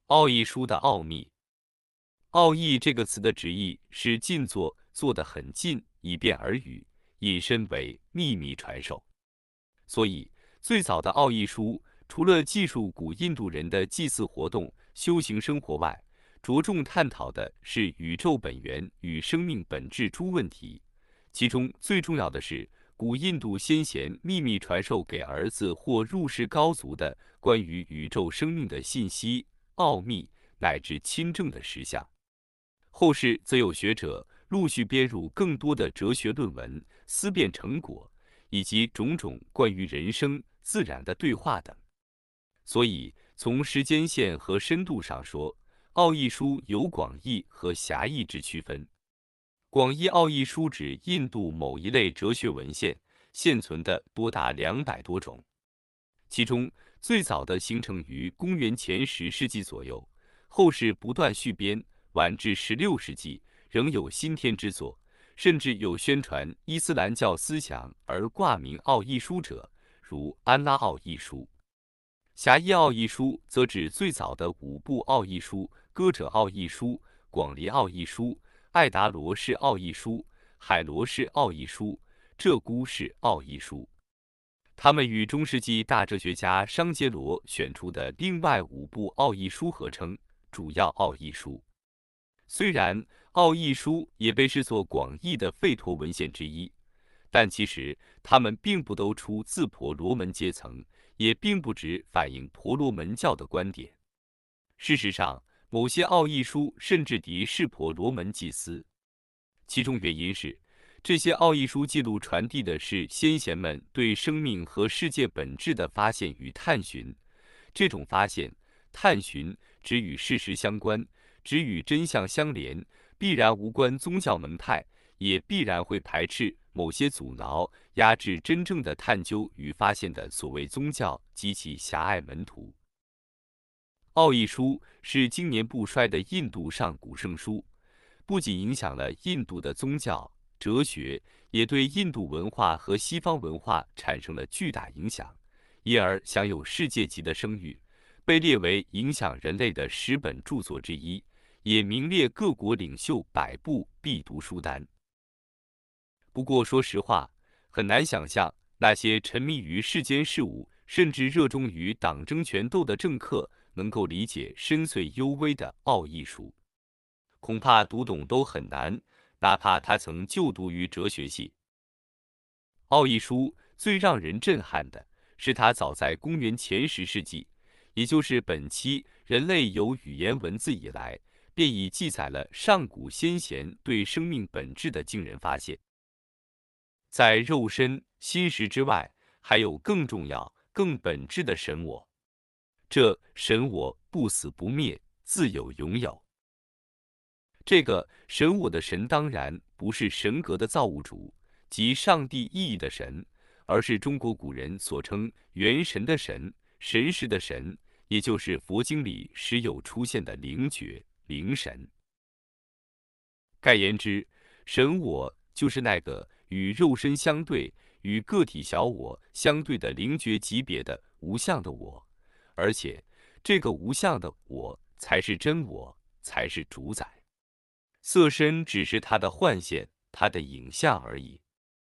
奥义书的奥秘。奥义这个词的直译是近做，做得很近，以便耳语，引申为秘密传授。所以，最早的奥义书除了记述古印度人的祭祀活动、修行生活外，着重探讨的是宇宙本源与生命本质诸问题。其中最重要的是，古印度先贤秘密传授给儿子或入世高族的关于宇宙生命的信息、奥秘乃至亲证的实相。后世则有学者陆续编入更多的哲学论文、思辨成果，以及种种关于人生、自然的对话等。所以，从时间线和深度上说，奥义书有广义和狭义之区分。广义奥义书指印度某一类哲学文献，现存的多达200多种，其中最早的形成于公元前10世纪左右，后世不断续编，晚至16世纪仍有新添之作，甚至有宣传伊斯兰教思想而挂名奥义书者，如安拉奥义书。狭义奥义书则指最早的5部奥义书：歌者奥义书、广离奥义书、艾达罗氏奥义书、海罗氏奥义书、鹧鸪氏奥义书。他们与中世纪大哲学家商杰罗选出的另外5部奥义书合称主要奥义书。虽然奥义书也被视作广义的吠陀文献之一，但其实它们并不都出自婆罗门阶层，也并不只反映婆罗门教的观点。事实上，某些奥义书甚至敌视婆罗门祭司，其中原因是这些奥义书记录传递的是先贤们对生命和世界本质的发现与探寻。这种发现、探寻只与事实相关，只与真相相连，必然无关宗教门派，也必然会排斥某些阻挠、压制真正的探究与发现的所谓宗教及其狭隘门徒。奥义书是经年不衰的印度上古圣书，不仅影响了印度的宗教、哲学，也对印度文化和西方文化产生了巨大影响，因而享有世界级的声誉，被列为影响人类的10本著作之一，也名列各国领袖100部必读书单。不过说实话，很难想象那些沉迷于世间事物，甚至热衷于党争权斗的政客能够理解深邃幽微的奥义书，恐怕读懂都很难，哪怕他曾就读于哲学系。奥义书最让人震撼的是，它早在公元前10世纪，也就是本期人类有语言文字以来，便已记载了上古先贤对生命本质的惊人发现。在肉身、心识之外，还有更重要、更本质的神我。这神我不死不灭，自有永有。这个神我的神当然不是神格的造物主，即上帝意义的神，而是中国古人所称元神的神、神识的神，也就是佛经里时有出现的灵觉、灵神。概言之，神我就是那个与肉身相对、与个体小我相对的灵觉级别的无相的我，而且这个无相的我才是真我，才是主宰。色身只是它的幻现，它的影像而已。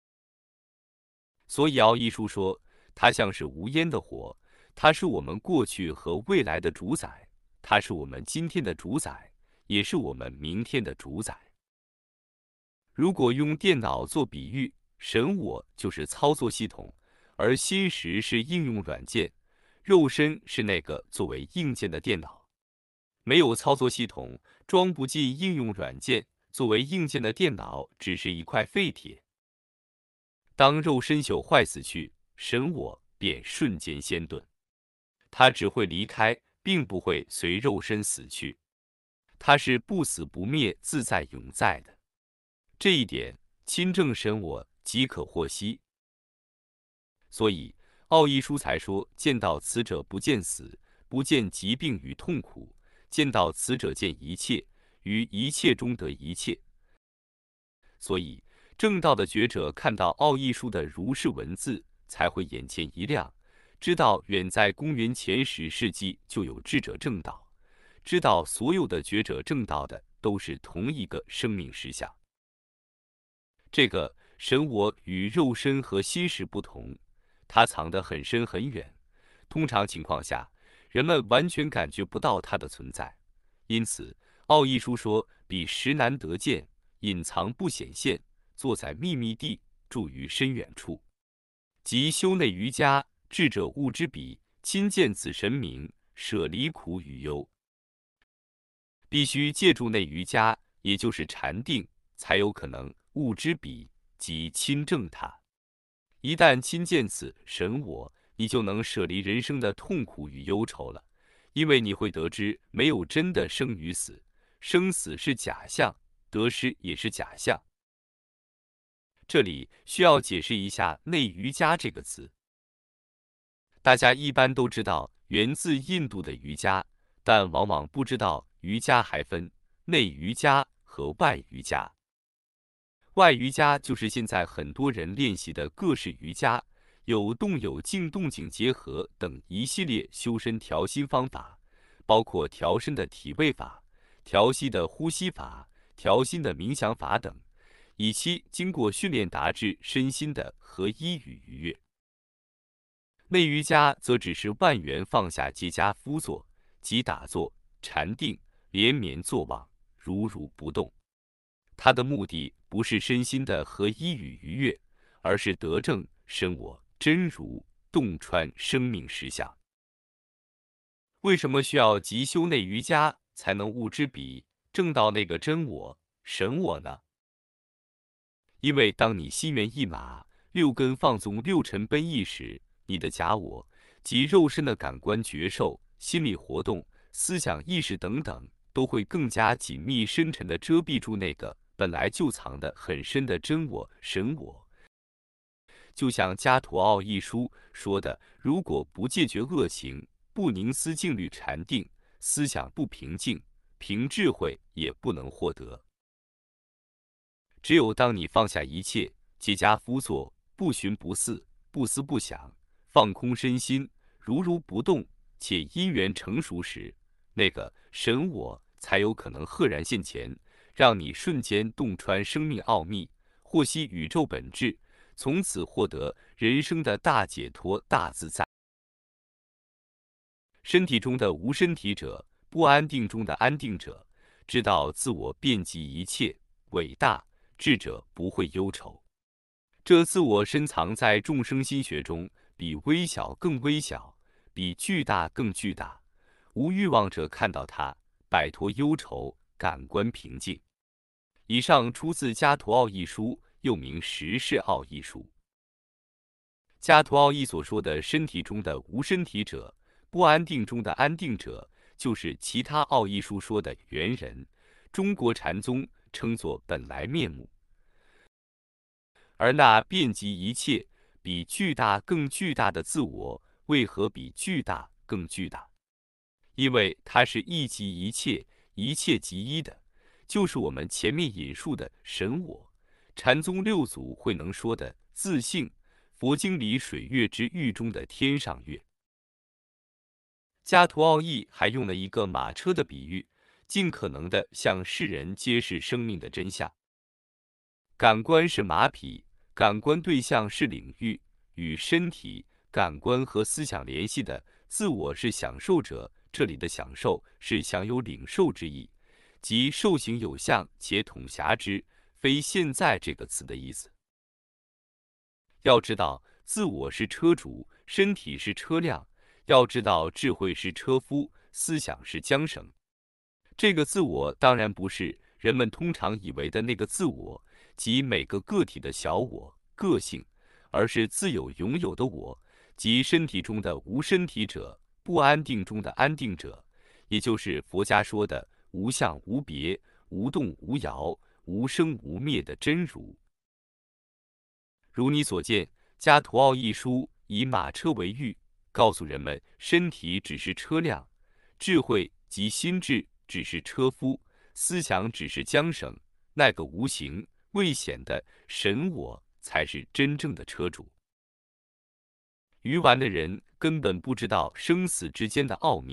所以奥义书说，它像是无烟的火，它是我们过去和未来的主宰，它是我们今天的主宰，也是我们明天的主宰。如果用电脑做比喻，神我就是操作系统，而心识是应用软件，肉身是那个作为硬件的电脑。没有操作系统，装不进应用软件，作为硬件的电脑只是一块废铁。当肉身朽坏死去，神我便瞬间先遁，它只会离开，并不会随肉身死去，它是不死不灭、自在永在的。这一点，亲证神我即可获悉。所以，奥义书才说：见到此者不见死，不见疾病与痛苦；见到此者见一切，于一切中得一切。所以，正道的觉者看到奥义书的如是文字，才会眼前一亮，知道远在公元前10世纪就有智者正道， 知道所有的觉者证道的都是同一个生命实相。这个神我与肉身和心识不同，它藏得很深很远，通常情况下，人们完全感觉不到它的存在。因此，奥义书说：“彼时难得见，隐藏不显现，坐在秘密地，住于深远处。”即修内瑜伽，智者悟之彼，亲见此神明，舍离苦与忧。必须借助内瑜伽，也就是禅定，才有可能悟之彼，即亲证它。一旦亲见此神我，你就能舍离人生的痛苦与忧愁了，因为你会得知没有真的生与死，生死是假象，得失也是假象。这里需要解释一下内瑜伽这个词。大家一般都知道源自印度的瑜伽，但往往不知道瑜伽还分内瑜伽和外瑜伽。外瑜伽就是现在很多人练习的各式瑜伽，有动有静、动静结合等一系列修身调心方法，包括调身的体位法、调息的呼吸法、调心的冥想法等，以期经过训练达至身心的合一与愉悦。内瑜伽则只是万缘放下结跏趺坐，即打坐、禅定、连绵坐忘，如如不动。它的目的不是身心的合一与愉悦，而是得证身我真如，洞穿生命实相。为什么需要急修内瑜伽才能悟之彼，证到那个真我、神我呢？因为当你心猿意马，六根放纵六尘奔逸时，你的假我及肉身的感官觉受、心理活动、思想意识等等，都会更加紧密深沉地遮蔽住那个本来就藏得很深的真我、神我。就像加图奥义书说的，如果不戒绝恶行，不凝思静虑禅定，思想不平静，凭智慧也不能获得。只有当你放下一切，结跏趺坐，不寻不思，不思不想，放空身心，如如不动，且因缘成熟时，那个神我才有可能赫然现前，让你瞬间洞穿生命奥秘，获悉宇宙本质，从此获得人生的大解脱、大自在。身体中的无身体者，不安定中的安定者，知道自我遍及一切，伟大智者不会忧愁。这自我深藏在众生心学中，比微小更微小，比巨大更巨大。无欲望者看到它，摆脱忧愁，感官平静。以上出自加图奥义书，又名十世奥义书。加图奥义所说的身体中的无身体者，不安定中的安定者，就是其他奥义书说的元人，中国禅宗称作本来面目。而那遍及一切、比巨大更巨大的自我，为何比巨大更巨大？因为它是一即一切，一切即一的，就是我们前面引述的神我。禅宗六祖慧能说的自性，佛经里水月之域中的天上月。加图奥义还用了一个马车的比喻，尽可能地向世人揭示生命的真相。感官是马匹，感官对象是领域，与身体、感官和思想联系的自我是享受者。这里的享受是享有领受之意，即受形有相且统辖之，非现在这个词的意思。要知道，自我是车主，身体是车辆；要知道，智慧是车夫，思想是缰绳。这个自我当然不是人们通常以为的那个自我，即每个个体的小我、个性，而是自有拥有的我，即身体中的无身体者，不安定中的安定者，也就是佛家说的无相无别、无动无摇、无生无灭的真如。如你所见，加图奥义书以马车为喻，告诉人们身体只是车辆，智慧及心智只是车夫，思想只是缰绳，那个无形未显的神我才是真正的车主。愚顽的人根本不知道生死之间的奥秘，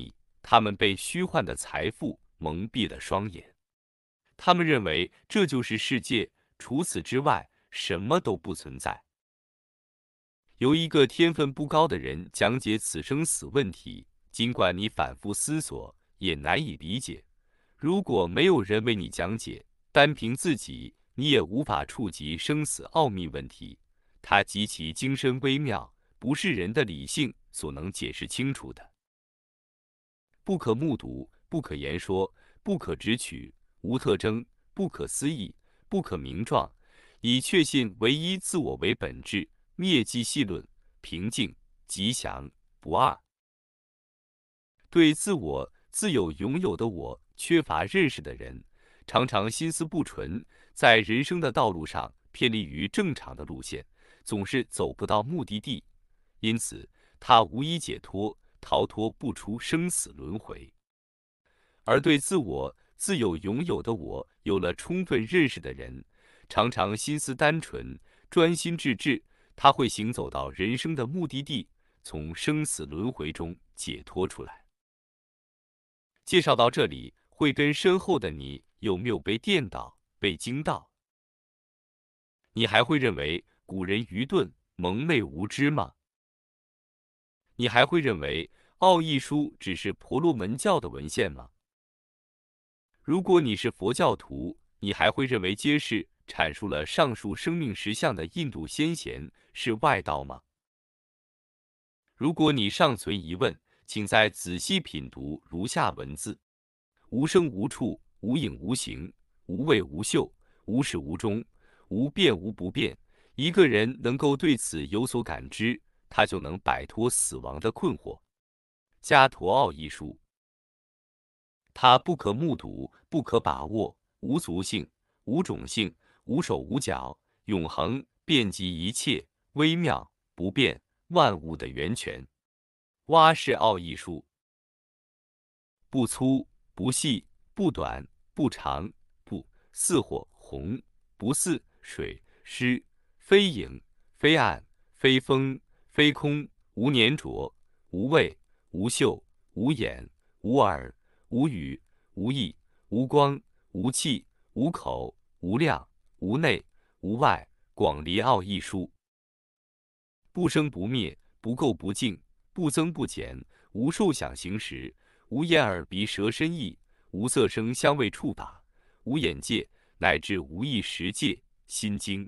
他们被虚幻的财富蒙蔽了双眼，他们认为这就是世界，除此之外什么都不存在。由一个天分不高的人讲解此生死问题，尽管你反复思索，也难以理解。如果没有人为你讲解，单凭自己，你也无法触及生死奥秘问题。它极其精深微妙，不是人的理性所能解释清楚的。不可目睹，不可言说，不可直取，无特征，不可思议，不可名状，以确信唯一自我为本质，灭迹细论，平静、吉祥、不二。对自我、自有拥有的我缺乏认识的人，常常心思不纯，在人生的道路上偏离于正常的路线，总是走不到目的地，因此他无以解脱，逃脱不出生死轮回。而对自我、自有拥有的我有了充分认识的人，常常心思单纯，专心致志，他会行走到人生的目的地，从生死轮回中解脱出来。介绍到这里，会跟身后的你有没有被电到、被惊到？你还会认为古人愚钝、蒙昧无知吗？你还会认为奥义书只是婆罗门教的文献吗？如果你是佛教徒，你还会认为揭示阐述了上述生命实相的印度先贤是外道吗？如果你尚存疑问，请再仔细品读如下文字：无声无处，无影无形，无味无嗅，无始无终，无变无不变。一个人能够对此有所感知，他就能摆脱死亡的困惑。迦陀奥义书。它不可目睹，不可把握，无足性，无种性，无手无脚，永恒，遍及一切，微妙，不变，万物的源泉。蛙是奥义书。不粗不细，不短不长，不似火红，不似水湿，非影非暗，非风非空，无粘着，无味无嗅，无眼无耳，无语无意，无光无气，无口无量，无内无外，广离奥义书。不生不灭，不垢不净，不增不减，无受想行识，无眼耳鼻舌身意，无色声香味触法，无眼界，乃至无意识界。心经。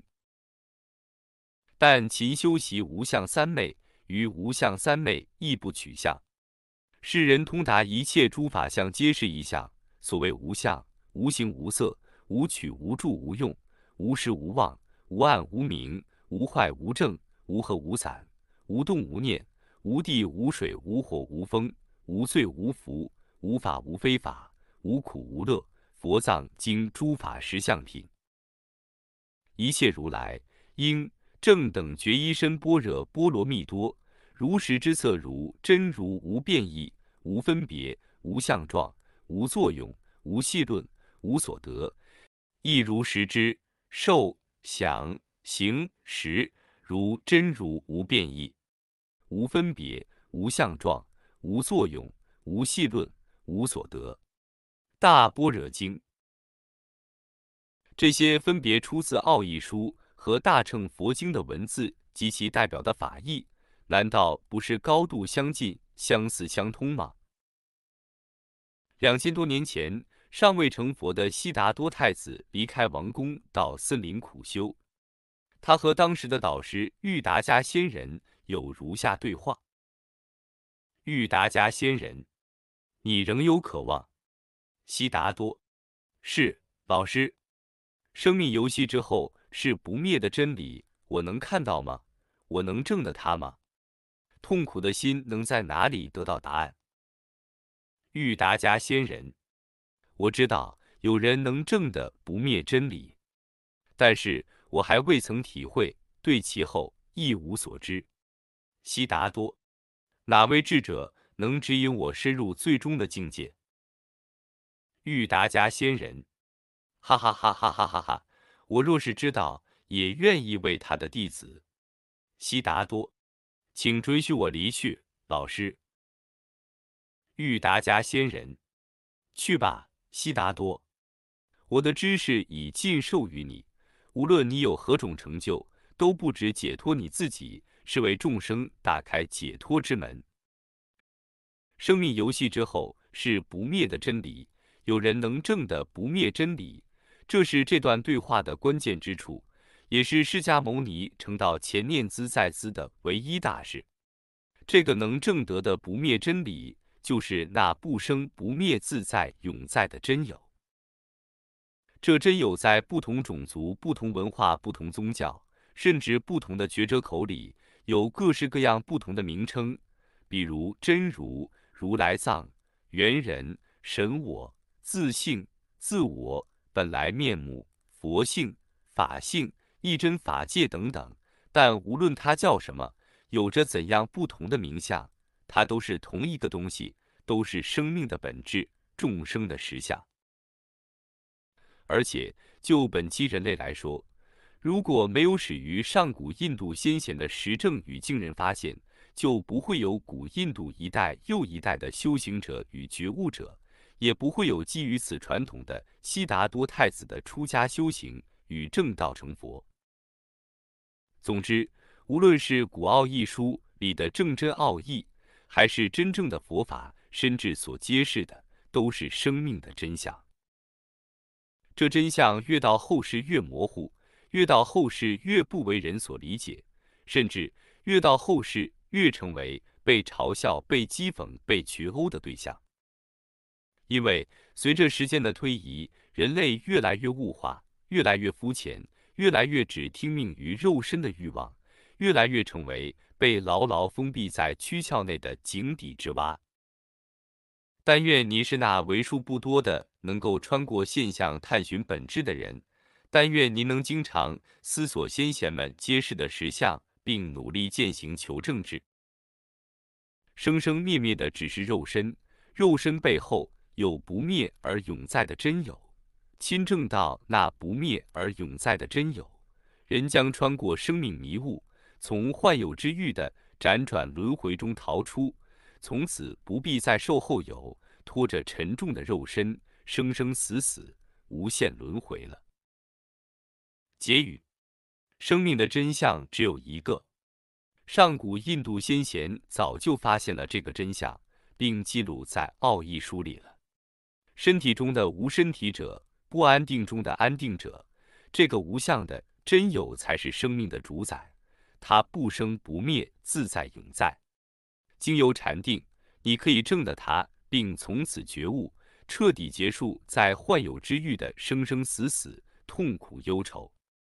但勤修习无相三昧，于无相三昧亦不取相。世人通达一切诸法相皆是一相。所谓无相，无形无色，无取无住无用，无实无妄，无暗无明，无坏无正，无合无散，无动无念，无地无水无火无风，无罪无福，无法无非法，无苦无乐。佛藏经诸法实相品。一切如来应正等觉一身般若波罗蜜多，如实之色如真如无变异，无分别，无相状，无作用，无细论，无所得，亦如实之受想行识，如真如无变异，无分别，无相状，无作用，无细论，无所得。大般若经。这些分别出自奥义书和大乘佛经的文字及其代表的法义，难道不是高度相近、相似相通吗？2000多年前，尚未成佛的悉达多太子离开王宫到森林苦修，他和当时的导师郁达迦仙人有如下对话：郁达迦仙人，你仍有渴望？悉达多：是，老师。生命游戏之后是不灭的真理，我能看到吗？我能证得它吗？痛苦的心能在哪里得到答案？郁达迦仙人：我知道有人能证得不灭真理，但是我还未曾体会，对其后一无所知。悉达多：哪位智者能指引我深入最终的境界？郁达迦仙人：哈哈哈哈哈哈哈！我若是知道，也愿意为他的弟子。悉达多，请准许我离去，老师。 欲达迦仙人，去吧，悉达多！我的知识已尽授予你，无论你有何种成就，都不止解脱你自己，是为众生打开解脱之门。生命游戏之后是不灭的真理，有人能证得不灭真理，这是这段对话的关键之处，也是释迦牟尼成道前念兹在兹的唯一大事。这个能证得的不灭真理，就是那不生不灭自在永在的真有。这真有在不同种族、不同文化、不同宗教，甚至不同的觉者口里，有各式各样不同的名称，比如真如、如来藏、元人、神我、自性、自我、本来面目、佛性、法性、一真法界等等。但无论它叫什么，有着怎样不同的名相，它都是同一个东西，都是生命的本质，众生的实相。而且就本期人类来说，如果没有始于上古印度先贤的实证与惊人发现，就不会有古印度一代又一代的修行者与觉悟者，也不会有基于此传统的悉达多太子的出家修行与正道成佛。总之，无论是古奥义书里的正真奥义，还是真正的佛法深智所揭示的，都是生命的真相。这真相越到后世越模糊，越到后世越不为人所理解，甚至越到后世越成为被嘲笑、被讥讽、被群殴的对象。因为随着时间的推移，人类越来越物化，越来越肤浅，越来越只听命于肉身的欲望，越来越成为被牢牢封闭在躯壳内的井底之蛙。但愿你是那为数不多的能够穿过现象探寻本质的人，但愿您能经常思索先贤们揭示的实相，并努力践行求证之。生生灭灭的只是肉身，肉身背后有不灭而永在的真有。亲证到那不灭而永在的真有，人将穿过生命迷雾，从幻有之欲的辗转轮回中逃出。从此不必再受后有，拖着沉重的肉身，生生死死，无限轮回了。结语：生命的真相只有一个。上古印度先贤早就发现了这个真相，并记录在奥义书里了。身体中的无身体者，不安定中的安定者，这个无相的真有才是生命的主宰，它不生不灭，自在永在。经由禅定，你可以证得它，并从此觉悟，彻底结束在幻有之欲的生生死死、痛苦忧愁。